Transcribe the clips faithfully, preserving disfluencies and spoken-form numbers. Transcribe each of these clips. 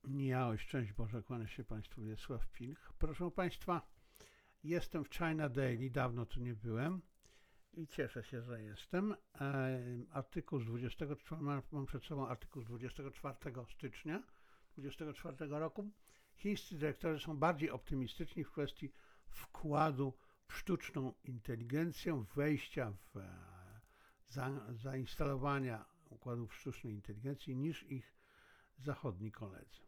Ja, szczęść Boże, kłania się Państwu Wiesław Pilch. Proszę Państwa, jestem w China Daily, dawno tu nie byłem i cieszę się, że jestem. E, artykuł z dwudziestego czwartego, mam przed sobą artykuł z dwudziestego czwartego stycznia dwudziestego czwartego roku. Chińscy dyrektorzy są bardziej optymistyczni w kwestii wkładu w sztuczną inteligencję, wejścia w e, za, zainstalowania układów sztucznej inteligencji niż ich zachodni koledzy.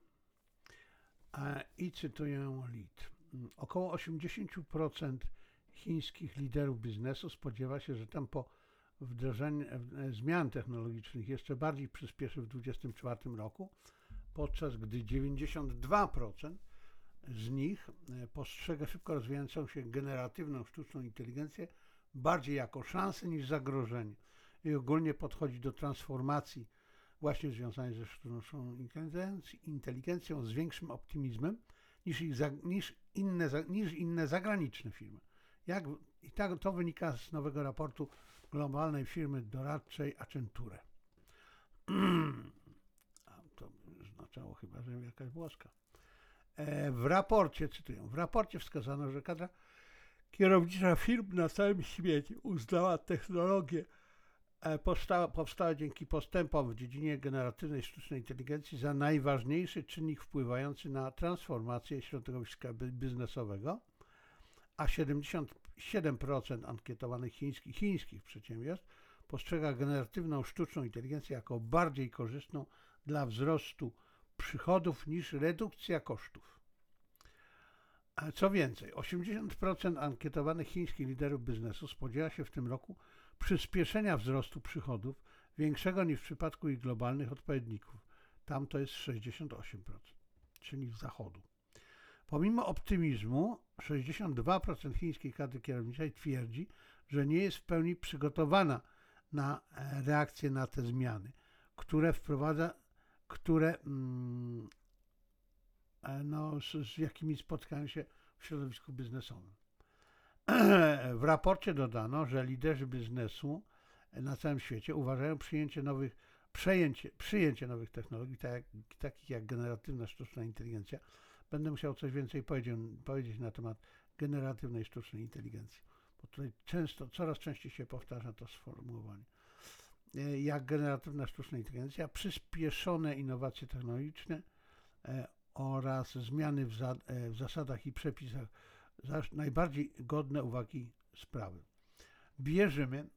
I cytuję Lead. Około osiemdziesiąt procent chińskich liderów biznesu spodziewa się, że tempo wdrażania zmian technologicznych jeszcze bardziej przyspieszy w dwa tysiące dwudziestym czwartym roku, podczas gdy dziewięćdziesiąt dwa procent z nich postrzega szybko rozwijającą się generatywną sztuczną inteligencję bardziej jako szansę niż zagrożenie i ogólnie podchodzi do transformacji właśnie związanej ze sztuczną inteligencją z większym optymizmem niż, ich, niż, inne, niż inne zagraniczne firmy. Jak, I tak to wynika z nowego raportu globalnej firmy doradczej Accenture. A to oznaczało chyba, że jakaś włoska. E, w raporcie, cytuję, w raporcie wskazano, że kadra kierownicza firm na całym świecie uznała technologię Powstała, powstała dzięki postępom w dziedzinie generatywnej sztucznej inteligencji za najważniejszy czynnik wpływający na transformację środowiska biznesowego, a siedemdziesiąt siedem procent ankietowanych chińskich, chińskich przedsiębiorstw postrzega generatywną sztuczną inteligencję jako bardziej korzystną dla wzrostu przychodów niż redukcja kosztów. Co więcej, osiemdziesiąt procent ankietowanych chińskich liderów biznesu spodziewa się w tym roku przyspieszenia wzrostu przychodów większego niż w przypadku ich globalnych odpowiedników. Tam to jest sześćdziesiąt osiem procent, czyli z zachodu. Pomimo optymizmu sześćdziesiąt dwa procent chińskiej kadry kierowniczej twierdzi, że nie jest w pełni przygotowana na reakcję na te zmiany, które wprowadza, które mm, no, z, z jakimi spotkają się w środowisku biznesowym. W raporcie dodano, że liderzy biznesu na całym świecie uważają przyjęcie nowych, przejęcie, przyjęcie nowych technologii, tak jak, takich jak generatywna sztuczna inteligencja. Będę musiał coś więcej powiedzieć, powiedzieć na temat generatywnej sztucznej inteligencji, bo tutaj często, coraz częściej się powtarza to sformułowanie. Jak generatywna sztuczna inteligencja, przyspieszone innowacje technologiczne oraz zmiany w, za, w zasadach i przepisach najbardziej godne uwagi sprawy. Wierzymy,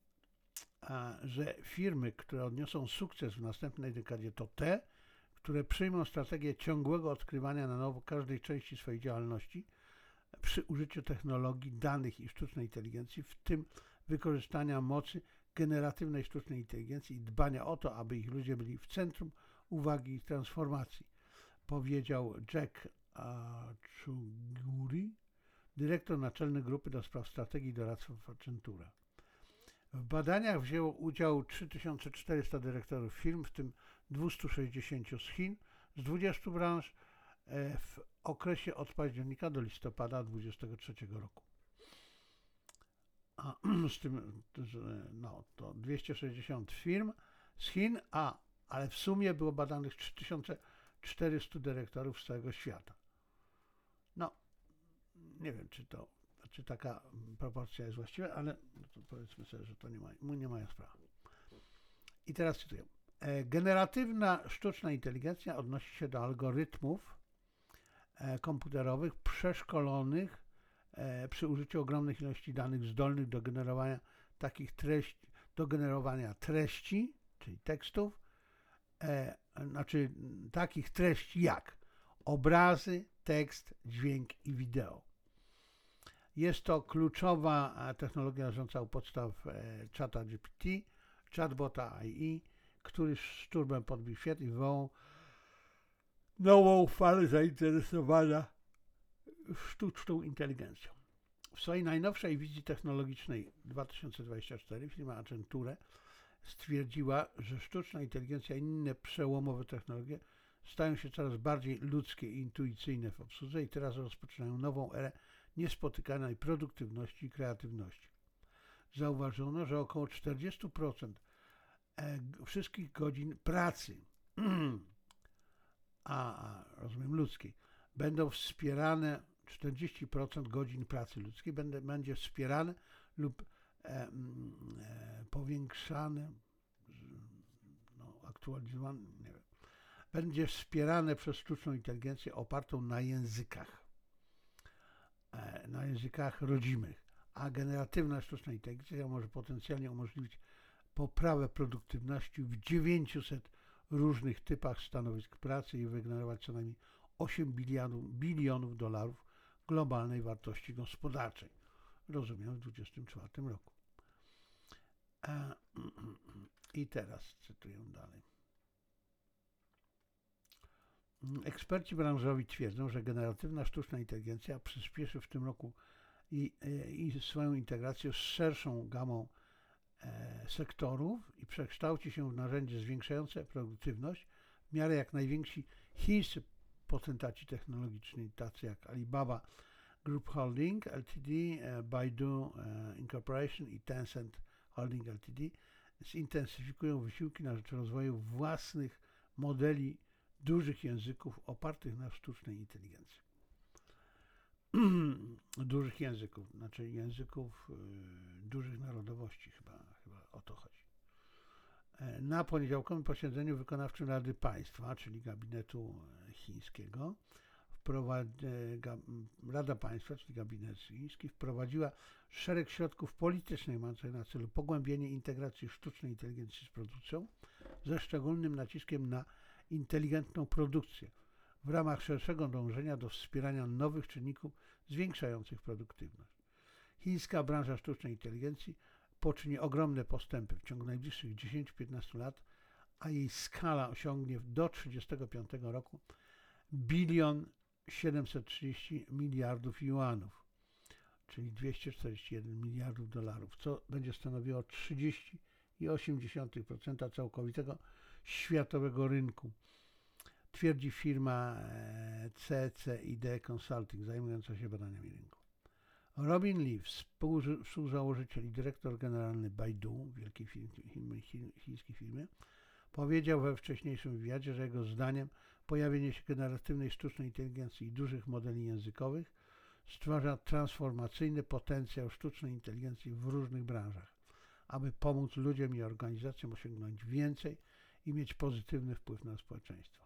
że firmy, które odniosą sukces w następnej dekadzie, to te, które przyjmą strategię ciągłego odkrywania na nowo każdej części swojej działalności przy użyciu technologii, danych i sztucznej inteligencji, w tym wykorzystania mocy generatywnej sztucznej inteligencji i dbania o to, aby ich ludzie byli w centrum uwagi ich transformacji, powiedział Jack Chuguri, dyrektor naczelny grupy do spraw strategii i doradztwa Accenture. W badaniach wzięło udział trzy tysiące czterysta dyrektorów firm, w tym dwieście sześćdziesiąt z Chin, z dwudziestu branż w okresie od października do listopada dwudziestego trzeciego roku. A z tym, no, to dwieście sześćdziesiąt firm z Chin, a, ale w sumie było badanych trzy tysiące czterysta dyrektorów z całego świata. No, nie wiem, czy to, czy taka proporcja jest właściwa, ale no to powiedzmy sobie, że to nie, ma, nie mają sprawy. I teraz cytuję. Generatywna sztuczna inteligencja odnosi się do algorytmów komputerowych przeszkolonych przy użyciu ogromnych ilości danych zdolnych do generowania takich treści, do generowania treści, czyli tekstów, e, znaczy takich treści jak obrazy, tekst, dźwięk i wideo. Jest to kluczowa technologia leżąca u podstaw e, czata G P T, chatbota A I, który szturmem podbił świat i wywołał nową falę zainteresowania sztuczną inteligencją. W swojej najnowszej wizji technologicznej dwa tysiące dwudziestym czwartym firma Accenture stwierdziła, że sztuczna inteligencja i inne przełomowe technologie stają się coraz bardziej ludzkie i intuicyjne w obsłudze i teraz rozpoczynają nową erę niespotykanej produktywności i kreatywności. Zauważono, że około czterdzieści procent wszystkich godzin pracy a rozumiem ludzkiej, będą wspierane, czterdzieści procent godzin pracy ludzkiej będzie, będzie wspierane lub e, e, powiększane, no, aktualizowane, nie wiem, będzie wspierane przez sztuczną inteligencję opartą na językach, e, na językach rodzimych, a generatywna sztuczna inteligencja może potencjalnie umożliwić poprawę produktywności w dziewięciuset różnych typach stanowisk pracy i wygenerować co najmniej osiem bilionów, bilionów dolarów globalnej wartości gospodarczej. Rozumiem, w dwudziestym czwartym roku. E, I teraz cytuję dalej. Eksperci branżowi twierdzą, że generatywna sztuczna inteligencja przyspieszy w tym roku i, i swoją integrację z szerszą gamą e, sektorów i przekształci się w narzędzie zwiększające produktywność, w miarę jak najwięksi chińscy potentaci technologiczni, tacy jak Alibaba Group Holding Ltd, Baidu Incorporation i Tencent Holding Ltd zintensyfikują wysiłki na rzecz rozwoju własnych modeli dużych języków opartych na sztucznej inteligencji. Dużych języków, znaczy języków y, dużych narodowości, chyba, chyba o to chodzi. Na poniedziałkowym posiedzeniu wykonawczym Rady Państwa, czyli gabinetu chińskiego, Rada Państwa, czyli gabinet chiński, wprowadziła szereg środków politycznych mających na celu pogłębienie integracji sztucznej inteligencji z produkcją, ze szczególnym naciskiem na inteligentną produkcję, w ramach szerszego dążenia do wspierania nowych czynników zwiększających produktywność. Chińska branża sztucznej inteligencji poczyni ogromne postępy w ciągu najbliższych dziesięciu do piętnastu lat, a jej skala osiągnie do trzydziestego piątego roku bilion siedemset trzydzieści miliardów juanów, czyli dwieście czterdzieści jeden miliardów dolarów, co będzie stanowiło trzydzieści przecinek osiem procent całkowitego światowego rynku, twierdzi firma C C I D Consulting zajmująca się badaniami rynku. Robin Li, współzałożyciel i dyrektor generalny Baidu, wielkiej firmy, chińskiej firmy, powiedział we wcześniejszym wywiadzie, że jego zdaniem pojawienie się generatywnej sztucznej inteligencji i dużych modeli językowych stwarza transformacyjny potencjał sztucznej inteligencji w różnych branżach, aby pomóc ludziom i organizacjom osiągnąć więcej i mieć pozytywny wpływ na społeczeństwo.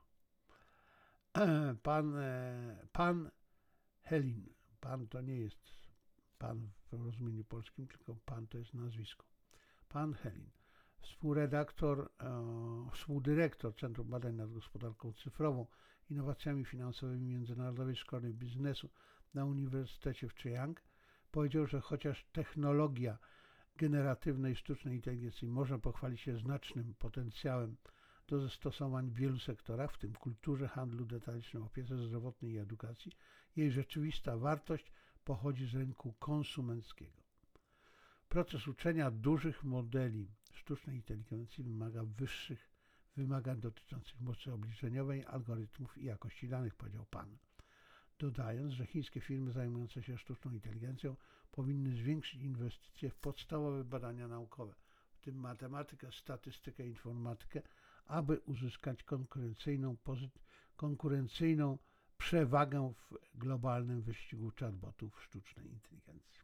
Pan, pan Helin, pan to nie jest pan w rozumieniu polskim, tylko pan to jest nazwisko. Pan Helin, współredaktor, e, współdyrektor Centrum Badań nad Gospodarką Cyfrową, Innowacjami Finansowymi Międzynarodowej Szkoły Biznesu na Uniwersytecie w Zhejiang, powiedział, że chociaż technologia generatywnej sztucznej inteligencji może pochwalić się znacznym potencjałem do zastosowań w wielu sektorach, w tym kulturze, handlu detalicznym, opiece zdrowotnej i edukacji, jej rzeczywista wartość pochodzi z rynku konsumenckiego. Proces uczenia dużych modeli sztucznej inteligencji wymaga wyższych wymagań dotyczących mocy obliczeniowej, algorytmów i jakości danych, powiedział pan, dodając, że chińskie firmy zajmujące się sztuczną inteligencją powinny zwiększyć inwestycje w podstawowe badania naukowe, w tym matematykę, statystykę, informatykę, aby uzyskać konkurencyjną, konkurencyjną przewagę w globalnym wyścigu chatbotów sztucznej inteligencji.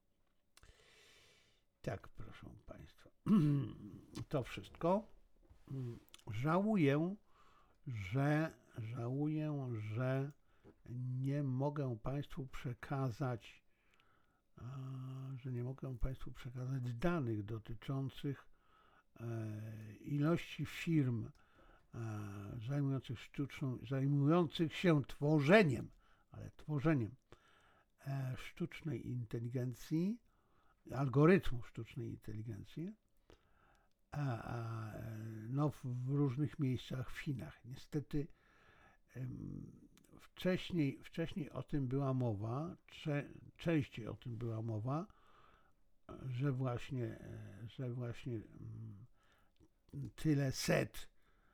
Tak, proszę Państwa, to wszystko. Żałuję, że żałuję, że nie mogę Państwu przekazać, że nie mogę Państwu przekazać danych dotyczących ilości firm zajmujących sztuczną, zajmujących się tworzeniem, ale tworzeniem sztucznej inteligencji, algorytmów sztucznej inteligencji, a, a, no, w różnych miejscach w Chinach. Niestety wcześniej, wcześniej o tym była mowa, cze, częściej o tym była mowa, że właśnie, że właśnie tyle set,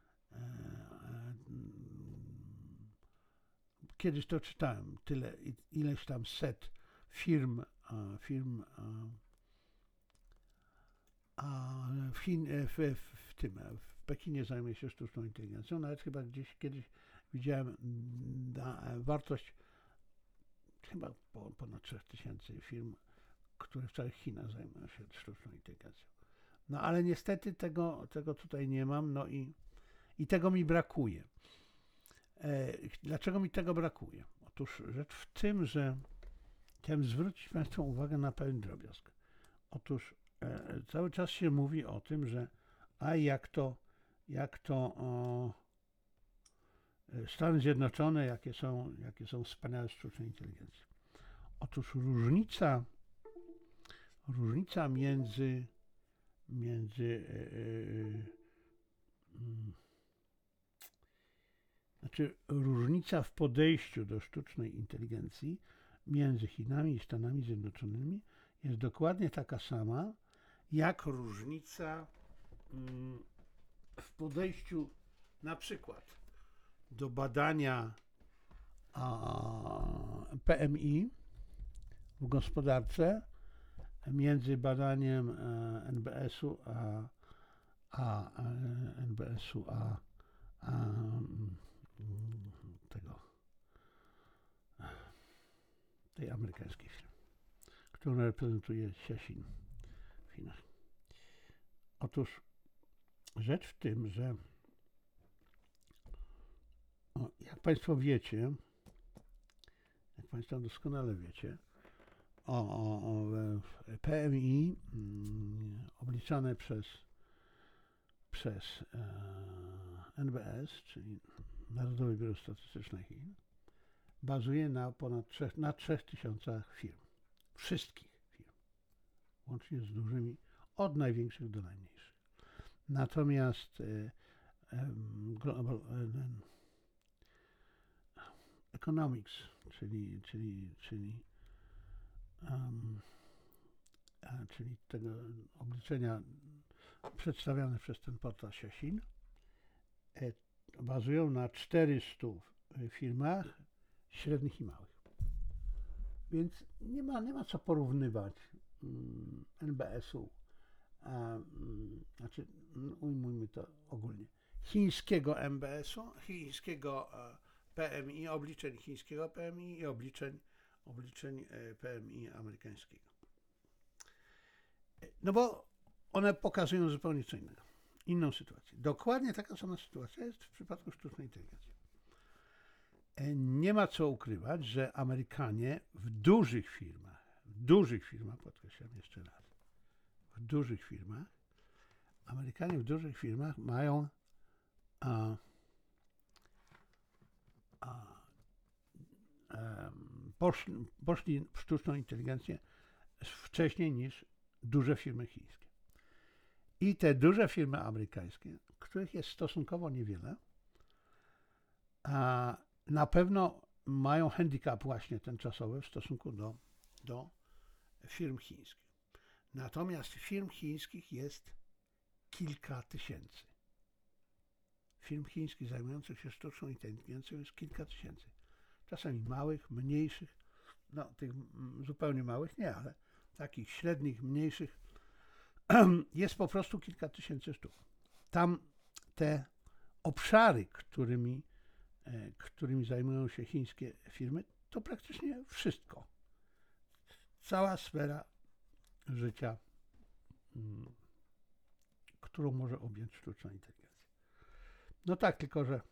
kiedyś to czytałem, tyle, ileś tam set firm, firm a w, Chin, w, w tym, w Pekinie zajmuje się sztuczną inteligencją, nawet chyba gdzieś kiedyś widziałem na, wartość chyba ponad trzech tysięcy firm, które w całych Chinach zajmują się sztuczną inteligencją. No ale niestety tego, tego tutaj nie mam, no i, i tego mi brakuje. E, dlaczego mi tego brakuje? Otóż rzecz w tym, że chciałem zwrócić Państwu uwagę na pewien drobiazg. Otóż e, cały czas się mówi o tym, że a jak to, jak to o, Stany Zjednoczone, jakie są, jakie są wspaniałe w sztucznej inteligencji. Otóż różnica, różnica między, między yy, yy, znaczy różnica w podejściu do sztucznej inteligencji między Chinami i Stanami Zjednoczonymi jest dokładnie taka sama, jak różnica yy, w podejściu na przykład do badania a, P M I w gospodarce między badaniem e, N B S-u a, a e, N B S-u a, a m, tego tej amerykańskiej firmy, którą reprezentuje Xi w Chinach. Otóż rzecz w tym, że o, jak Państwo wiecie, jak Państwo doskonale wiecie, o, o, o P M I mm, obliczane przez, przez e, N B S, czyli Narodowe Biuro Statystyczne Chin, bazuje na ponad trzech, na trzech tysiącach firm. Wszystkich firm. Łącznie z dużymi, od największych do najmniejszych. Natomiast e, e, global, e, Economics, czyli, czyli, czyli, um, a, czyli tego obliczenia przedstawiane przez ten portal Xi, e, bazują na czterystu firmach średnich i małych. Więc nie ma, nie ma co porównywać um, N B S-u, a, um, znaczy ujmujmy to ogólnie, chińskiego M B S-u, chińskiego P M I, obliczeń chińskiego P M I i obliczeń, obliczeń P M I amerykańskiego. No bo one pokazują zupełnie co innego, inną sytuację. Dokładnie taka sama sytuacja jest w przypadku sztucznej inteligencji. Nie ma co ukrywać, że Amerykanie w dużych firmach, w dużych firmach, podkreślam jeszcze raz, w dużych firmach, Amerykanie w dużych firmach mają a, a, a, poszli, poszli w sztuczną inteligencję wcześniej niż duże firmy chińskie. I te duże firmy amerykańskie, których jest stosunkowo niewiele, a na pewno mają handicap właśnie ten czasowy w stosunku do, do firm chińskich. Natomiast firm chińskich jest kilka tysięcy. Firm chińskich zajmujących się sztuczną inteligencją jest kilka tysięcy. Czasami małych, mniejszych, no tych zupełnie małych nie, ale takich średnich, mniejszych jest po prostu kilka tysięcy sztuk. Tam te obszary, którymi, którymi zajmują się chińskie firmy, to praktycznie wszystko. Cała sfera życia, którą może objąć sztuczna inteligencja. No tak, tylko że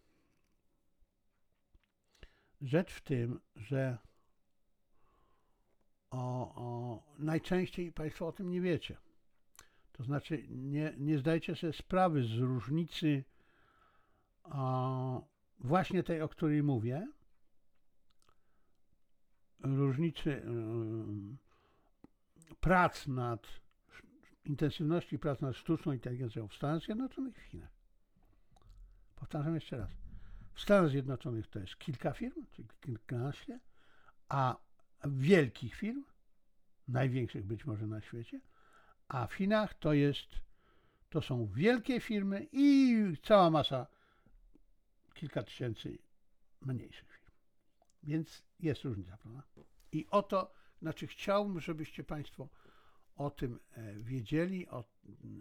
rzecz w tym, że o, o, najczęściej Państwo o tym nie wiecie. To znaczy nie, nie zdajecie sobie sprawy z różnicy o, właśnie tej, o której mówię, różnicy y, prac nad, intensywności prac nad sztuczną inteligencją w Stanach Zjednoczonych i w Chinach. Powtarzam jeszcze raz. W Stanach Zjednoczonych to jest kilka firm, czyli kilkanaście, a wielkich firm, największych być może na świecie, a w Chinach to jest, to są wielkie firmy i cała masa, kilka tysięcy mniejszych firm. Więc jest różnica, prawda? I o to, znaczy chciałbym, żebyście Państwo o tym wiedzieli, o,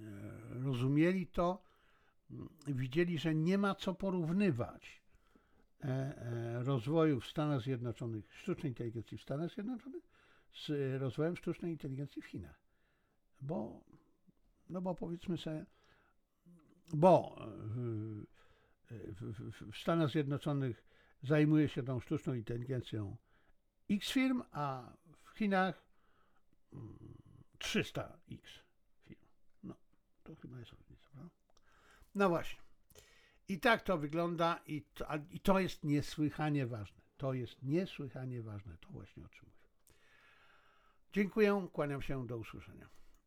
rozumieli to, widzieli, że nie ma co porównywać e, e, rozwoju w Stanach Zjednoczonych, sztucznej inteligencji w Stanach Zjednoczonych z rozwojem sztucznej inteligencji w Chinach. Bo, no bo powiedzmy sobie, bo w, w, w Stanach Zjednoczonych zajmuje się tą sztuczną inteligencją X firm, a w Chinach trzysta X firm. No, to chyba jest różnica, prawda? No właśnie. I tak to wygląda i to, i to jest niesłychanie ważne. To jest niesłychanie ważne, to właśnie o czym mówię. Dziękuję, kłaniam się, do usłyszenia.